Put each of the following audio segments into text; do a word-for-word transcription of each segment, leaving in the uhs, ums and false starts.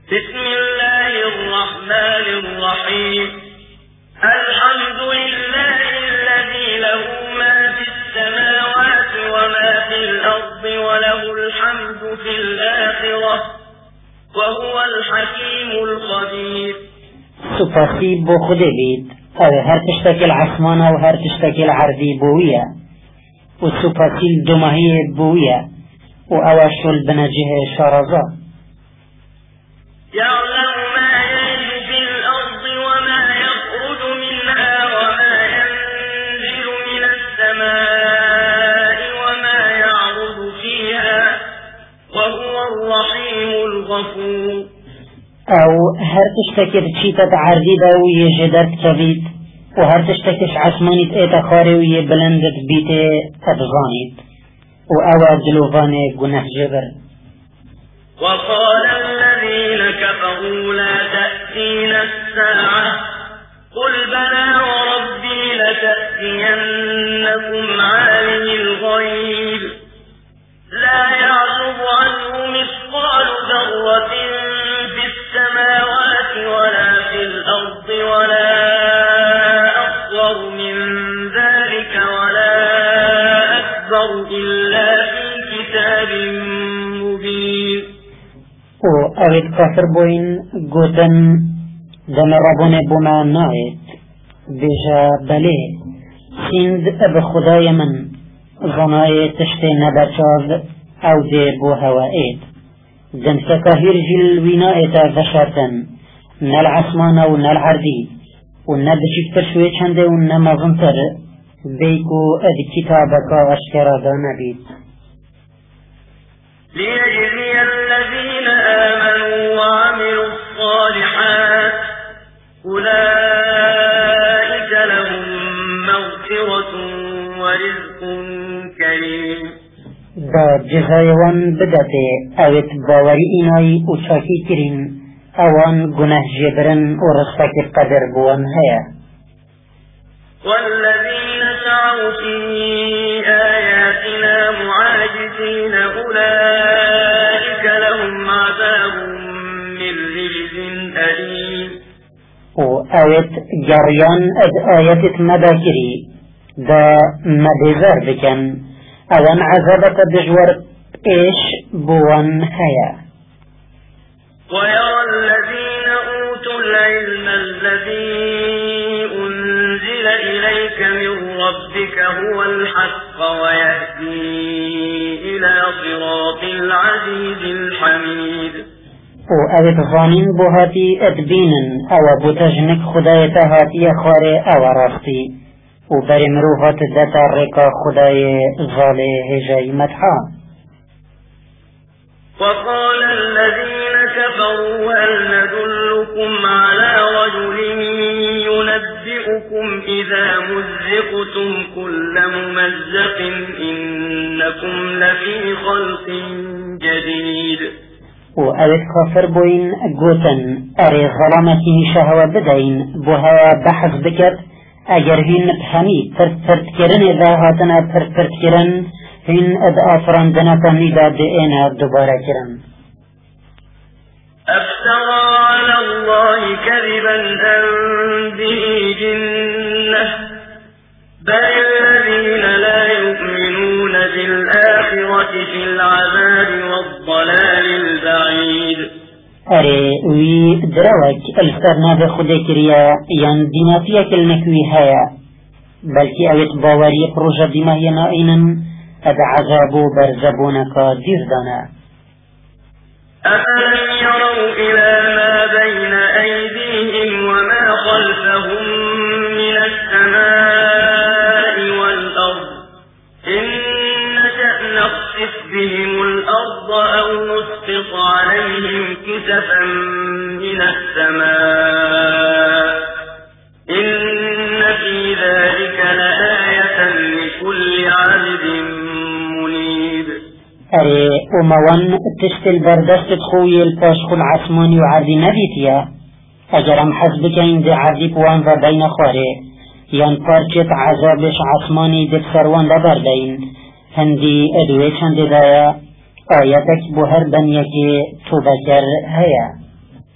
بسم الله الرحمن الرحيم. الحمد لله الذي له ما في السماوات وما في الأرض وله الحمد في الآخرة وهو الحكيم الخبير. سپاسی بو خود بید او هر تشتکی العثمان و هر تشتکی العرضی بویه و سپاسی الدمهی بویه و اوشل بنجه شارزا. يعلم ما يلج في الأرض وما يخرج منها وما ينزل من السماء وما يعرض فيها وهو الرحيم الغفور. او هر تشتکی چیتا عرضی دا و یه جدرد کبید و هر تشتکش عثمانیت ایتا خاری و یه بلندت بیت ادغانیت و او دلوفان گناه جبر. وقال الذين كفروا لا تأتينا الساعة قل بلى وربي لتأتينكم عالم الغيب لا يعزب عنه مثقال ذرة في السماوات ولا في الأرض ولا أصغر من ذلك ولا أكبر إلا في كتاب مبين. و اوید کافر بوین گوتن دم ربون بوما ناید بیجا بله سند اب خدای من ظنای تشت نبچاو او دی بو هوائید دم سکاهیر جل وینایتا بشارتن نل عثمان و نل عردی و نبشکتر شوی چنده و نمازنتر بیکو اد کتابکا اشکرادا نبید. ليجزي الذين آمنوا وعملوا الصالحات أولئك لهم مغفرة ورزق كريم. دا جزایوان بدته اوید باوری اینای و چاکی کرین اوان گناه جبرن و رزقک قدر بوان هیا. والذين سعوا في آياتنا معاجزين أولئك لهم عذاب من رجز أليم. و اوید جریان اد آیتت مداکری دا مدزار بکن اوان عذابت بجور ايش بوان هيا. ويرى الذين أوتوا العلم الذي أنزل إليك من ربك هو الحق ويهدي إلى صراط العزيز الحميد. و اوید ظانین بوهاتی ادبینن او بوتجنک خدایتا هاتی خواره او راستی و بری مروحات دتا رکا خدای ظاله هجای مدحا. وقال الذين كفروا هل ندلكم على رجل ينبئكم إذا مزقتم كل ممزق إنكم لفي خلق جديد. و اوید کافر بوین گوتن اری ظلامتی شهوه بدین بوها بحث بکرد اگر هین همی پرت پرت کرن دا هاتنا پرت پرت کرن هین اد آفران دنکا نیدا دینا دوباره کرن. أفترى على الله كذبا أم به جنة بل الذين لا يؤمنون بالآخرة في العذاب والضلال البعيد. اره وی دروک الفرنا بخود کریا یان دیناتیا کل نکوی هیا بلکی اویت باوری پروژه دیماهی نائنن اد عذابو برزبونکا دیر دانا. أفلم يروا إلى ما بين أيديهم وما خلفهم من السماء والأرض إن نشأ نخسف بهم الأرض أو نسقط عليهم كسفا من السماء إن في ذلك لآية لكل عبد منيب. اره اموان تشتل بردست خوی الپاشخ العثمانی و عردی نبیتیا اگرم حسبک این دی عردی بوان و بین خواره یان پارچت عذابش عثمانی دی سروان لبردین هندی ادوی چند دایا آیتک بو هر بنیه که تو بکر هیا.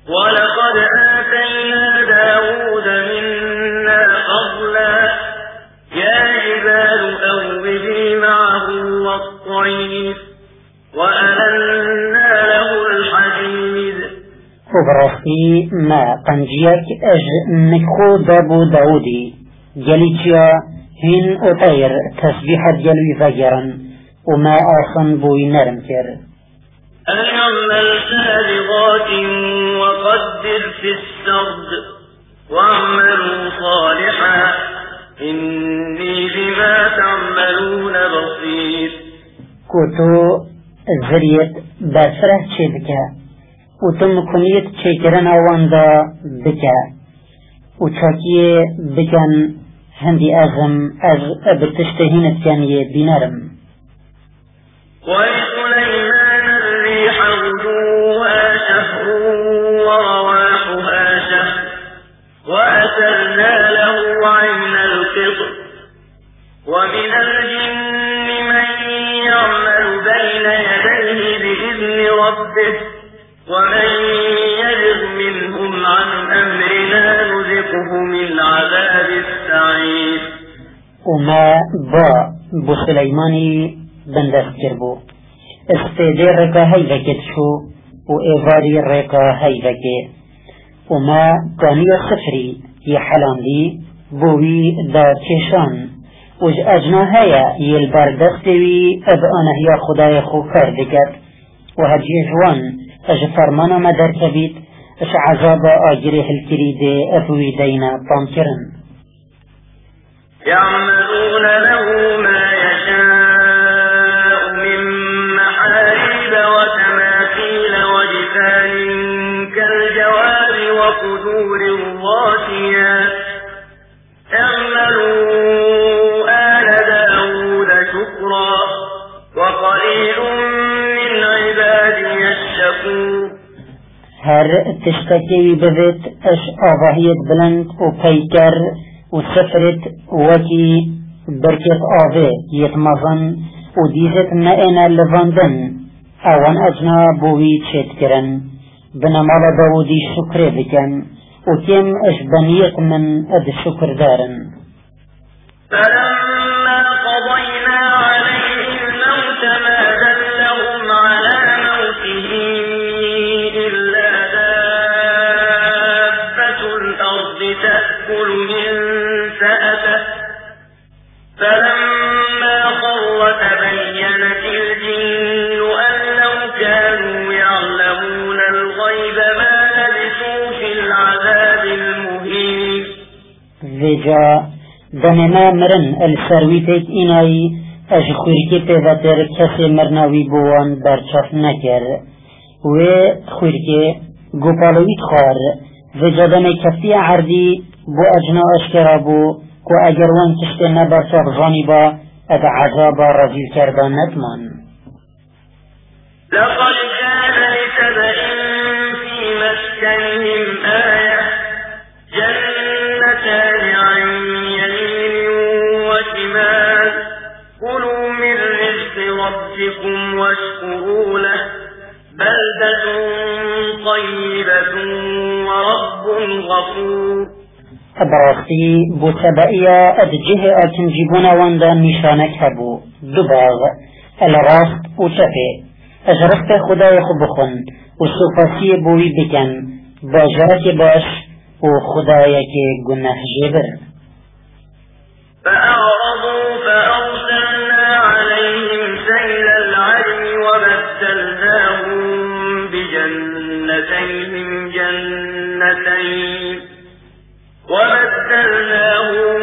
ولقد آتينا داود منا فضلا يا جبال أوبي معه والطير وألنا له الحديد. وبراسي ما قنجيك أج نكو دابو داودي جليتيا هن أطير تسبيحة جلوي فجرا وما آخن بوي نرم كر. أن يعمل سابغات وقدر في السرد واعملوا صالحا إني بما تعملون بصير. كوتو الزريت باسره چه بكا وتم كنيت چه کرن آواندا بكا وچاكيه بكن هندي أزم از ابتشتهينت كانيه بينارم. ولسليمان الريح غدوها شهر ورواحها شهر وأسرنا له عين القطر ومن الجن من يعمل بين يديه بإذن ربه ومن يجر منهم عن أمرنا نذقه من عذاب السعير. وما با بسليماني بندست كربو استيدي ركا هيفكت شو وإيفاري ركا هيفكت وما كانيو سفري يحلان دي بوي دا تشان وج أجنا هيا يلبردستوي أب أنا هي خداي خو كردكت وهجي جوان أج فرمانا مدر كبيت أش عذاب آجره الكريد أبوي دينا طامكرن. يعملون له ما يشاء من محاريب وتماثيل وجفان كالجواب وقدور الراسيات اعملوا آل داود شكرا وقليل من عبادي الشكور. هر تشتكي بذت اش آواهيت بلند وبيكر وسفرت وكي بركت آوه يتمظن وديزت نائنا لفاندن اوان اجنا بوي تشت كرن بنمال داودي شكر بكن وكم اش بنيت من اد شكر دارن. فلما قضينا عليه الموت ما دلهم على موته إلا دابة الأرض تأكل من سأته فلما خر تبينت الجن أن لو كانوا يعلمون الغيب ما لبثوا في العذاب المهين. ذجا دنما مرن السرويتك إناي أجخوركي پیوتر کسی مرناوی بوان برچاف نکر و خوركي گوپالویت خار و جدن کفتی عردی بو اجنا اشکرا بو کو اگر وان تشت نبرچاف جانبا اد عذابا رزیل کردان نتمان. لقد كان لسبإ في مسكنهم آية جنتان عن يمين وشمال كلوا من رزق ربكم واشكروا له بلدة طيبة ورب غفور. أبراسي بو سبائيا أدجه أكن جيبونا واندا نشانك هبو دباغ الراست وشفي أجرفت خداي خبخن وصوفاسي بوي بكن باجرك باش وخدايك قناه جبر. فأعرضوا فأرسلنا عليهم سيل العلم وبدلناهم بجنتيهم جنتين وبدلناهم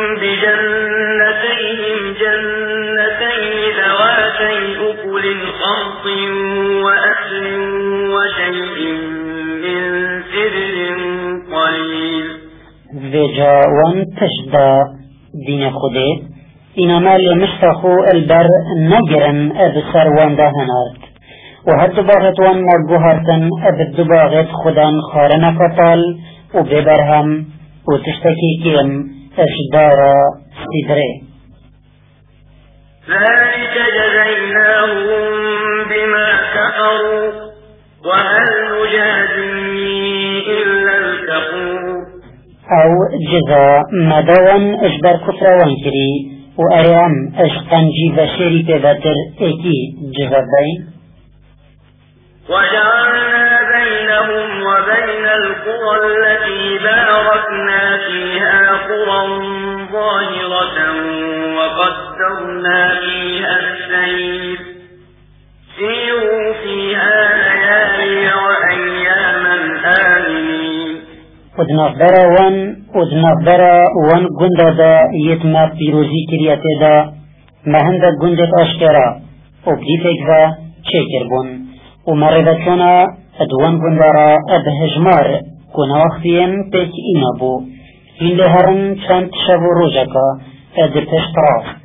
بجنتيهم جنتين ذواتي أكل خمط وأكل وشيء من سدر قليل. ذجا وان تشدا دين خده إنما لمشتخو البر نجرن أبسر وان دهنارت وهد باغت وان مربوهارتن أبد باغت خدان خارنا قطال وببرهم وتشتكي كيم أشدارا سدري. ذلك جزيناهم بما كفروا وهل نجازي او جزا مدوان اجبر كفروان كري واريام اشقنجي بشري كذاتر اكي جزا بين. وجعلنا بينهم وبين القرى التي باركنا فيها قرى ظاهرة وقدرنا فيها السير سيروا فيها ليالي وأياما آمنين. ودنافبرا وان ودنافبرا وان قندا دا يتما بيروزي كرياته دا مهندا قندت اشكرا وبديتك ذا شكر بون ومربتنا ادوان قندارا ابهجمار كنا وقتين بيك إنابو هين لهرن چند شبو روجكا ادرتش طراف.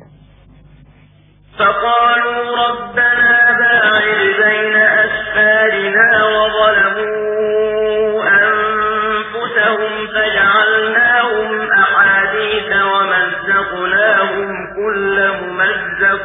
فقالوا ربنا باعد بين أسفارنا وظلموا أنفسهم فجعلناهم أحاديث ومزقناهم كل ممزق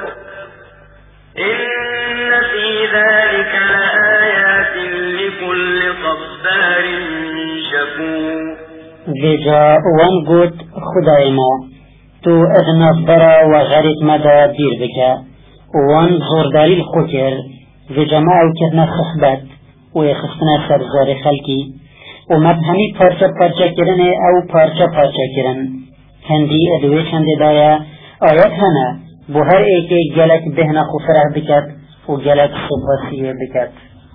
إن في ذلك لآيات لكل صبار شكور. لجا وانقود خدايما تو ادناف برا وغريت مدى دير بك وان زورداري الخكر لجماعة كتنا خصبات ويخصنا سرزار خلقي ومبهمي پارچا پارچا کرن او پارچا پارچا کرن هندي ادويش هندي دايا آيات هنا بهر ايكي جلك بهنا خفره بكت وجلك صبحسيه بكت.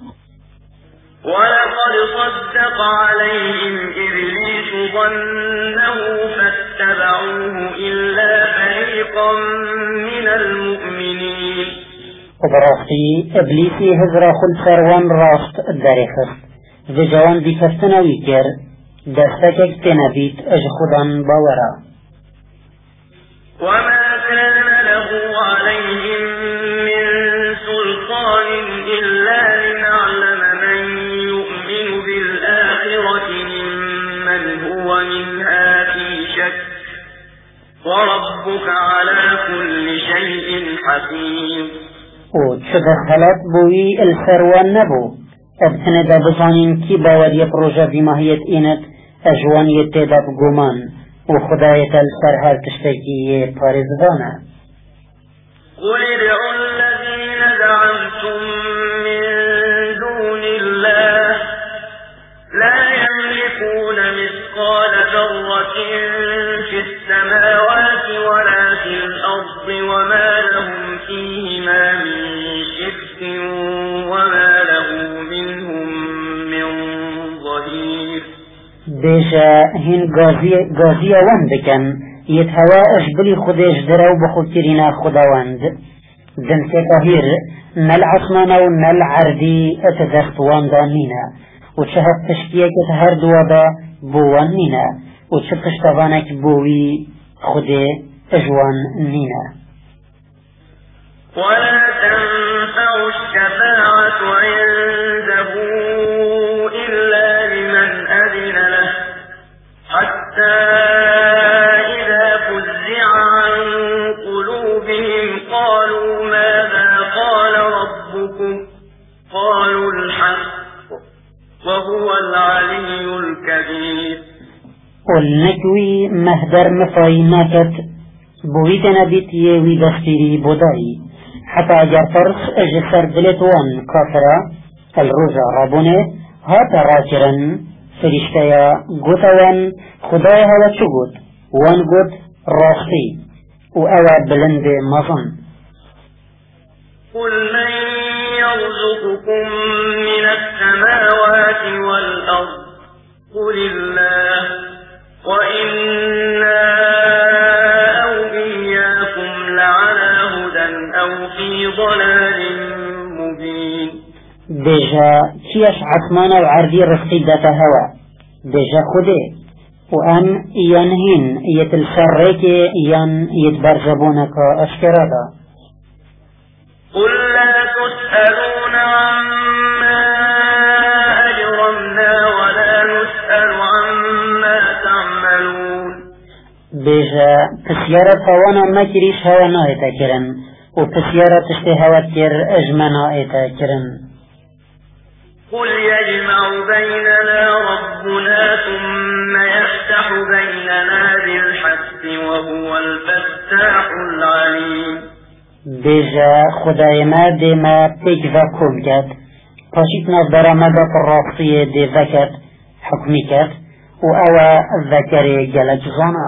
ولقد صدق عليهم إبليس ظنه فاتبعوه إلا فريقا من المؤمنين. وبراختي إبليسي هزرا خل سروان راست الدارخست ذي جوان بكفتنا ويكر دستكك تنبيت أجخدان باورا. وما كان له عليهم من سلطان إلا لنعلم من يؤمن بالآخرة ممن هو منها في شك وربك على كل شيء حكيم. وتدخلت بوي السروان نبو ابتنا دا بزانين كي باور يبروجا بماهية إنت أجوان يتدى بقومان وخداية السرهر تشتكي بارزدانا. قل ادعوا الذين زعمتم من دون الله لا يملكون مثقال ذرة في السماوات ولا في الأرض وما لهم فيهما من شرك وما له منهم من ظهير. بيشا هين غازية وان بكن يتهوى أجبلي خديش دراو بخوترين خداوند دن سكاهير نل عصمانا ونل عردي اتدخت وان دانينا وشهد تشكيك تهر دوابا بوان نينا وشبكش طبانك بوي خدي اجوان نينا. ولا تنفع الشفاعة عنده إلا لمن أذن له حتى إذا فزع عن قلوبهم قالوا ماذا قال ربكم قالوا الحق وهو العلي الكبير. والنكوي مهدر مفايناكت بويت نبيت يوي دستيري بوداي حتى جرفرس اجسر دلتوان كافرة الروزة رابونه هاتا راكرا فرشتيا قوتوان خدايا هوا شغوت وان قوت راستي وأوى بلند مظن. قل من يرزقكم من السماوات والأرض قل الله وإنا أو إياكم لعلى هدى أو في ضلال مبين. ديجا كيش عثمان وعردي رزقي داتا هوا ديجا خده وأن ينهين يتلسرك ين يتبرزبونك أشكرادا. قل لا تسألون عما أجرمنا ولا نسأل عما تعملون. بيجا تسيارة هوانا ما كريش هوانا يتكرن وتسيارة تشتي هوا كر أجمنا يتكرن. قل يجمع بيننا ربنا ثم يفتح بيننا بالحق وهو الفتاح العليم. بيجا خدای ما دیما پیک و کم کد پاشیت نظر مدى الرافضية دي ذكت حكمي كت و او ذكري جلج زانا.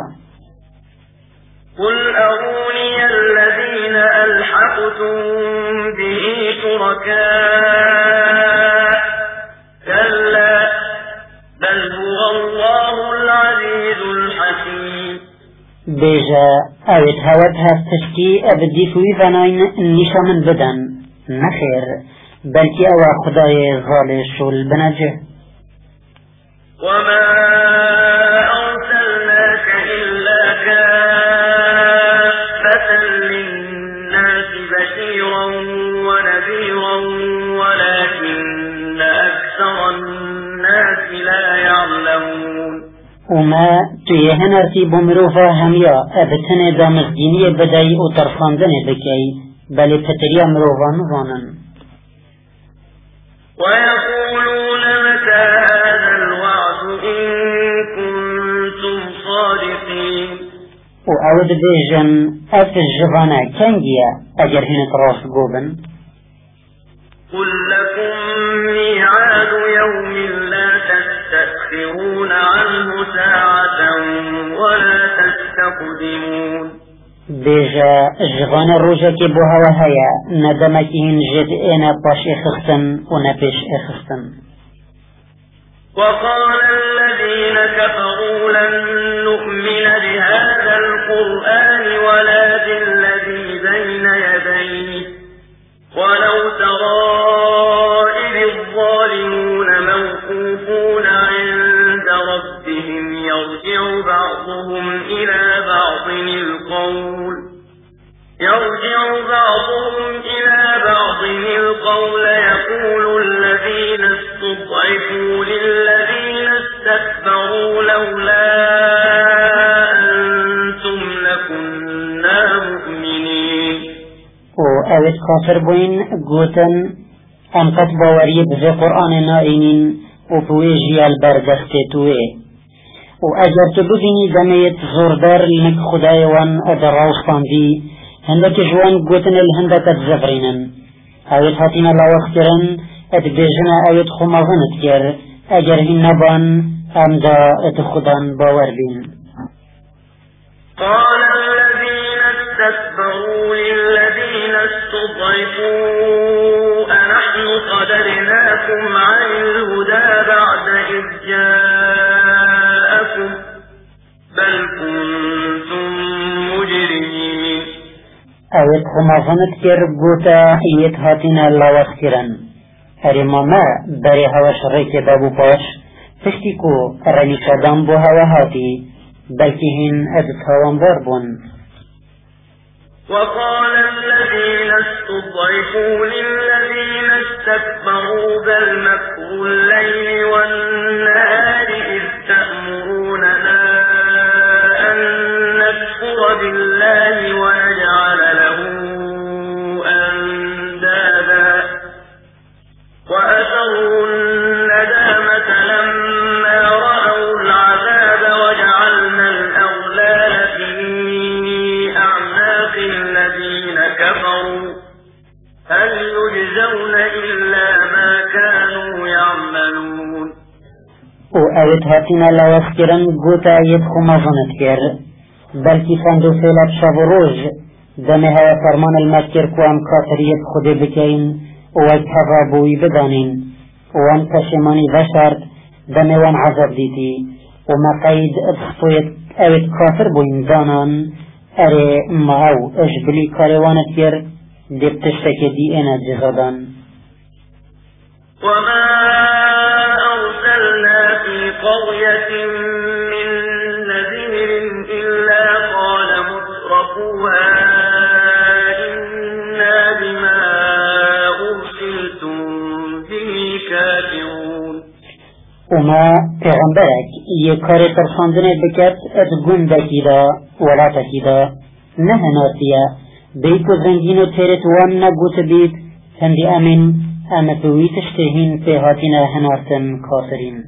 قل أروني الذين ألحقتم به شركاء كلا بل هو الله العزيز الحكيم. بيجا اوت هوت هستشكي ابدي فوي فناين نشا من بدن نخير بلكي او خداي غالش والبنجه. وما أرسلناك إلا كافة للناس بشيرا ونذيرا ولكن أكثر الناس لا يعلمون. وما تيهن ارتيب مروفا هميا ابتنه دامزدينية بدأي وطرفاندنه بكي بل فتريا مروفا نظانا. ويقولون متى هذا الوعد إن كنتم صادقين. وأود بيجن أف الجبانة كنجيا أجر هنا تراس قوبن. قل لكم ميعاد يوم لا تستأخرون عنه ساعة ولا تستقدمون. بيجا جبانة روجا كي بوها وهيا ندمكين جد انا باش اخستن ونبش اخستن. وقال الذين كفروا لن نؤمن بهذا القرآن ولا بالذي بين يديه ولو ترى إذ الظالمون موقوفون عند ربهم يرجع بعضهم إلى بعض القول يرجع بعضهم إلى بعض القول يقول الذين استضعفوا للذين استكبروا لولا أنتم لكنا مؤمنين. و اوت كافر بوين قوتن ام قد باوري بذي قرآن نائنين و بويجي البردختتوه و اجر تبديني دميت زوردار لنك خدايوان ادراوستان دي هندك جوان قوتن الهندك الزفرينن اوت هاتين الله واخترن اتبجنا اوت خمازنت كر اجر هنبان ام دا اتخدان باور بين. قال الذين استكبروا للذين استضعفوا أنحن صدرناكم عن الهدى بعد إذ جاءكم بل كنتم مجرمين. اوت خمازنت كر قوتا ايت هاتين الله واخترن ارما ما بري هوا شريك بابو باش تشتكو رمي شدام بو هوا هاتي بلكي هن ادت هوان باربون. وقال الذين استضعفوا للذين استكبروا بل مكر الليل والنهار إذ تأمروننا أن نكفر بالله ونجعل له أندادا وأسروا الندامة لما رأوا العذاب وجعلنا الأغلال في أعناق الذين كفروا هل يجزون إلا ما كانوا يعملون. و اوت هاتينا لواسكرن قوتا يدخو مظنت كر بلكي فاندو فيلات شابروج دمها فرمان المذكر كوام كاتر يدخو دي بكين ووجهها بوي بدانين وان تشماني بشرت دموان عذاب ديتي وما قيد ادخطويت اوت كافر بوين دانان اري معو اجبلي كاروانت كر دي بتشتكي دي انا جزادان. وما أرسلنا في قرية من نذير إلا قال مترفوها إنا بما أرسلتم به كافرون. وما پیغمبرك يكار ترساندن بكت ادقون دكيدا ولا تكيدا نهناتيا بيكو زنجينو تيرت وان نقوت بيت هندي امن أما توي تشتهين في هاتنا هنارتن كافرين.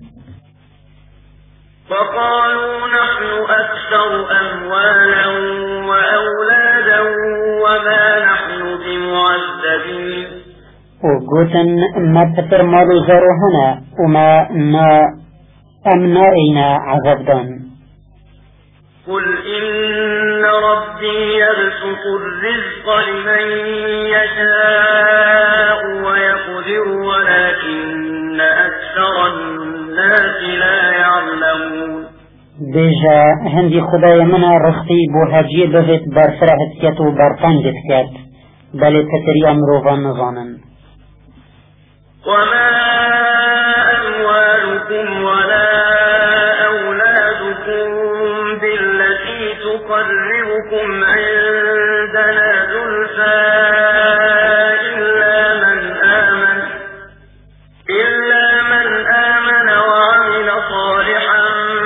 وقالوا نحن أكثر أموالا وأولادا وما نحن بمعذبين. وقوتن ما تفر مالو زارو هنا وما نا أمنائنا عذابدان. قل إن ربي يبسط الرزق لمن يشاء ويقدر ولكن أكثر الناس لا يعلمون. بيجا هندي خدايا منا رخصي بوهاجي بذت برفرهت كتو برطنجت كت بل تتري أمروفا نظانا. وما أموالكم ولا أولادكم بالتي تقربكم عندنا زلفى إلا من آمن إلا من آمن وعمل صالحا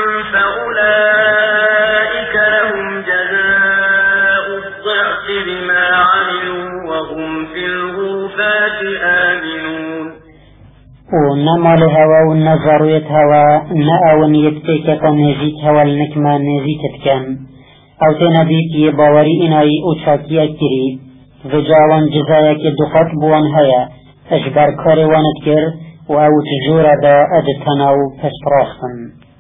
فأولئك لهم جزاء الضعف بما عملوا وهم في الغرفات آمنون. ونمال هوا والنظرية هوا نأون يبتيك نجيت هوا النكمة نجيت كان أو تنبيك باوري إناي أوشاكي أكري وجاوان جزايك دخط بوان هيا أجبر كاري وانتكر وأو تجورة دا أجتناو فسبراخن.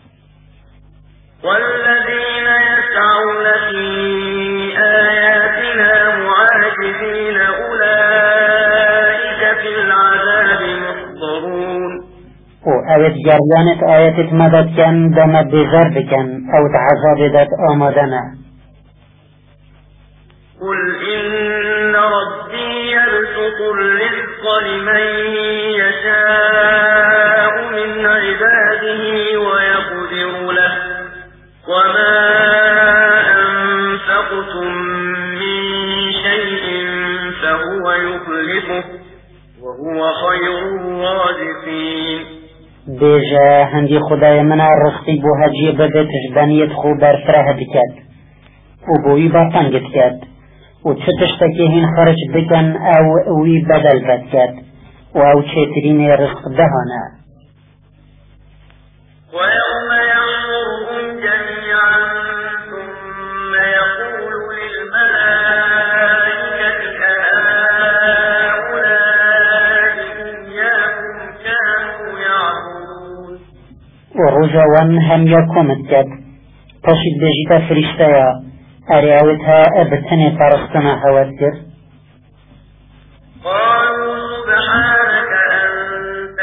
والذين يسعون في آياتنا معاجزين أولئك في العذاب محضرون. وأوت جريانت آيات مدد كان دم بذر كان أو تعذاب ذات آمدنا. قل إن ربي يبسط الرزق لمن يشاء من عباده ويقدر له وما أنفقتم من شيء فهو يخلفه وهو خير الرازقين. بيجا هندي خدايا منا رخصي بوهاجي بدت جبانية خو برفره بكات وبوي برطنجت كات وتشتشتكيهن خرج بكن أو وي بدل بكات وأو تشترين رزق دهنا. ويوم يحشرهم جميعا ثم يقول للملائكة أهؤلاء إياكم كانوا يعبدون. ورجوان هم يكون الكات تشد بجيتا فرشتايا أرياوتها أبتني فرستنا هواتر. قالوا سبحانك أنت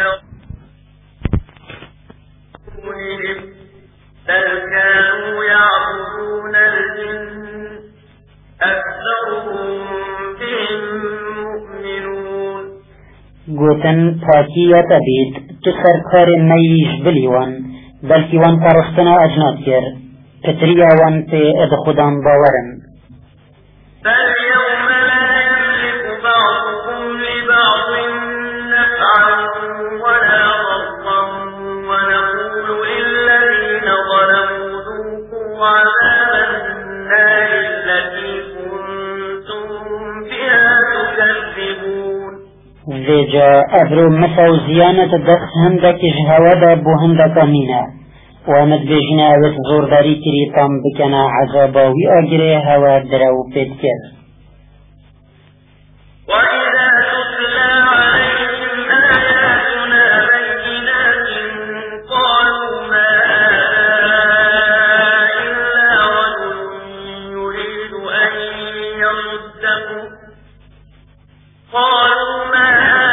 بل كانوا يعبدون الجن أكثرهم بهم مؤمنون. قوتن تاكية تبيت تسر كار نيش بليوان بلكي وان فرستنا أجناتير تتريا وان في ادخدان باورن. فاليوم لا يملك بعضهم لبعض نفعا ولا ضرا ونقول للذين ظلموا ذوقوا عذاب النار التي كنتم بها تكذبون. زيجا أبرو مساو زيانة دخس هندك جهوادا بو هندك أمينة وامد بجنا اوت زورداری کری تام بکنا عذابا وی آگره هوا درو پیدکر. وإذا تتلى عليهم آياتنا بينات قالوا ما هذا إلا رجل يريد أن يصدكم قالوا ما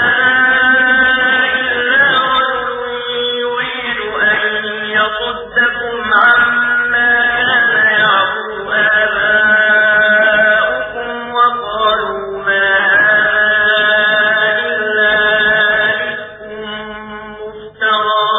يصدكم عما كان يعبد آباؤكم وقالوا ما هذا إلا إفك مفترى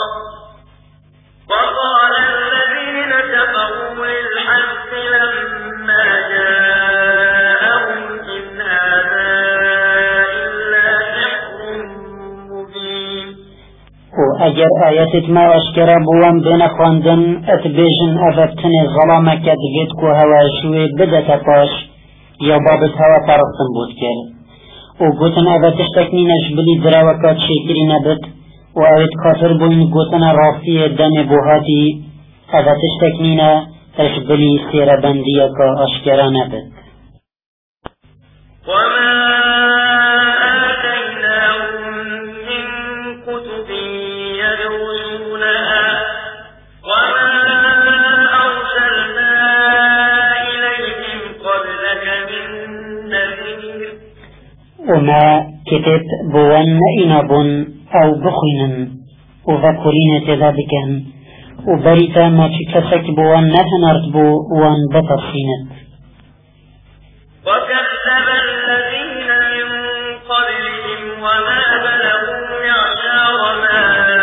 وقال الذين كفروا للحق لما جاءهم إن هذا إلا سحر مبين. اگر آیتت ما اشکره بوان بین خواندن اتبیجن افتن ظلامه که دوید که هوا شوی بدت پاش یا بابت هوا پرستن بود کرد وقوتن أبا تشتكنين أجبلي دراوكات شكري نبت وأويت كافر بوين قوتن رافية دم بوهاتي أبا تشتكنين أجبلي سير بنديك أشكرا نبت. وما آتيناهم من كتب يدرسونها وما أرسلنا إليهم قبلك من نذير. وما كتب بوان إنابون أو بخين وذكرين تذابكا وبريتا ما تكسك بوان نتنرد بو وان بطرسينت. وكذب الذين من قبلهم وما بلغوا معشار ما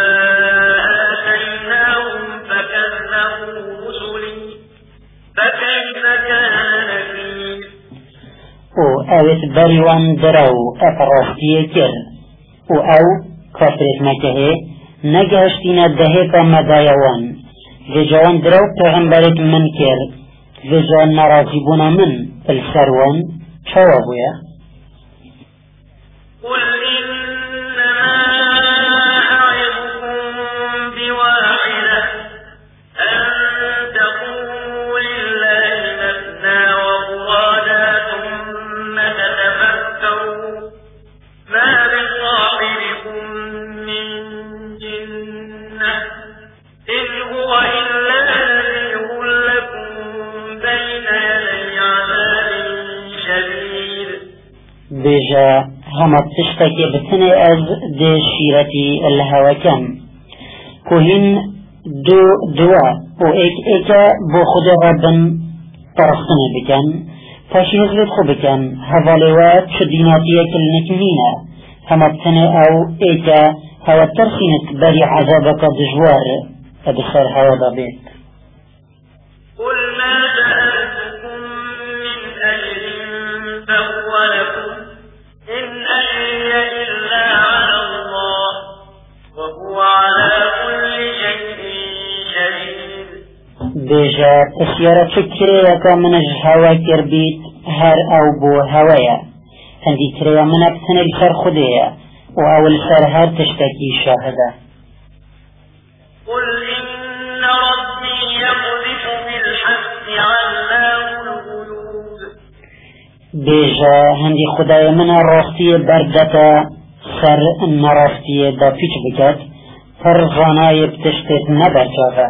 آتيناهم فكذبوا رسلي فكيف كان نكير. و اوت بريوان درو افراستيه كر و او كفرت مكه نگهشتين دهيك مدايوان وجوان درو پیغمبرت من كر وجوان نرازيبونا من السروان شوابويا. قل إنما أعظكم بواحدة أن تقوموا لله مثنى وفرادا ثم تتفكروا ما بصاحبكم من جنة إن هو إلا نذير لكم بين يدي عذاب شديد. بيجا هما تشتكي بتني از دي شيرتي الهواكم كوهين دو دوا و ايك ايكا بو خدا ربن طرفتني بكن فاشي هزرت خو بكن هفاليوات شديناتية كلنكمينة هما بتني او ايكا هوا ترخينت بري عذابك دجوار ادخار هوا بابيت. قل ما سألتكم من أجر فهو لكم إن أجري إلا على الله وهو على كل شيء شهيد. بيجا تسيارة فكرية من الهوا كربيت هر او بو هوايا هندي تريا من ابتن الفر خدية و اول سر هر تشتكي شاهدة. قل إن ربي يقذف بالحق علام الغيوب. بيجا هندي خدايا من الرفتية بردتا سر النرفتية دا فيش بكت فرزاناي بتشتت نبر جافا.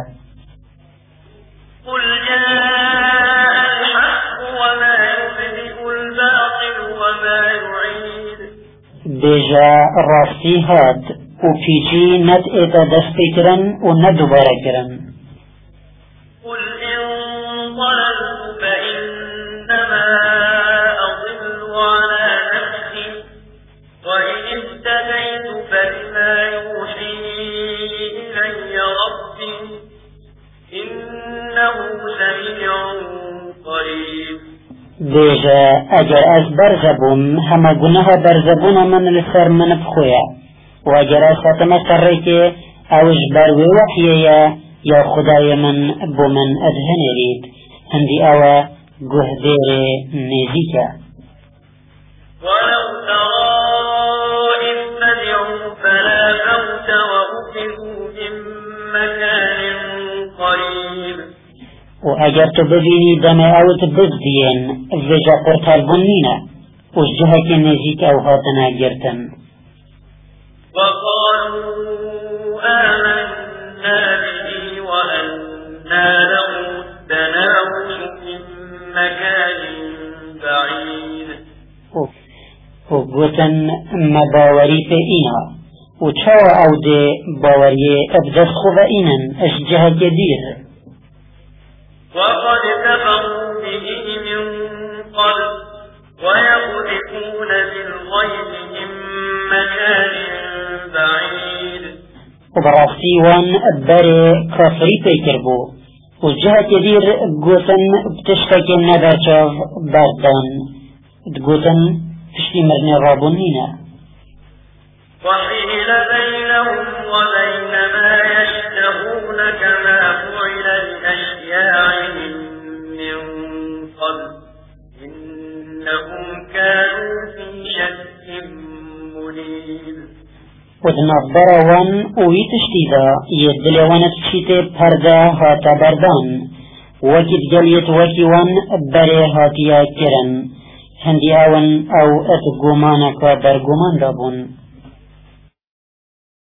قل جاء الحق وما يبدئ الباطل وما يعيد. بيجا الرفتي هاد وفيجي ند ايتا دستيكرن و ندوباركرن. قل إن ضللت فإنما أضل على نفسي وإن اهتديت فبما يوحي إلي ربي إنه سميع قريب. بيجا اجر از برزبون هما گناه برزبون من لسر من بخويا و اجر از فتما سريك اوش بروي وحيا يا خداي من بمن ادهن ريد هندي اوا گهدير نزيكا. ولو ترى إذ فزعوا فلا فوت وأخذوا من مكان قريب. و اگر تو ببینی دم اوت بزدین وجا قرطال بنینا وش جهك نزيك او هاتنا گرتن. وقالوا آمنا به وأنا له التناوش من مكان بعيد. و گوتن مباوری په اینا و چاو او ده باوری ابدس خوب اینن اش جهك دیر. وقد كفروا به من قبل ويقذفون بالغيب من مكان بعيد. وبراستي وان بر كافري بيكر بو وجهة كدير قوتن بتشتكي نبرشاف بردان تقوتن تشتي مرني رابونينا. وحيل بينهم وبين ما يشتهون كما فعل لأشياعهم من قبل إنهم كانوا في شك نظر وان ويتشتيدا يدل وانت شيت پرده هاتا بردان وكد جليت وكي وان بري هاتيا كرن هندي اوان او اتقومانك برقومان دابون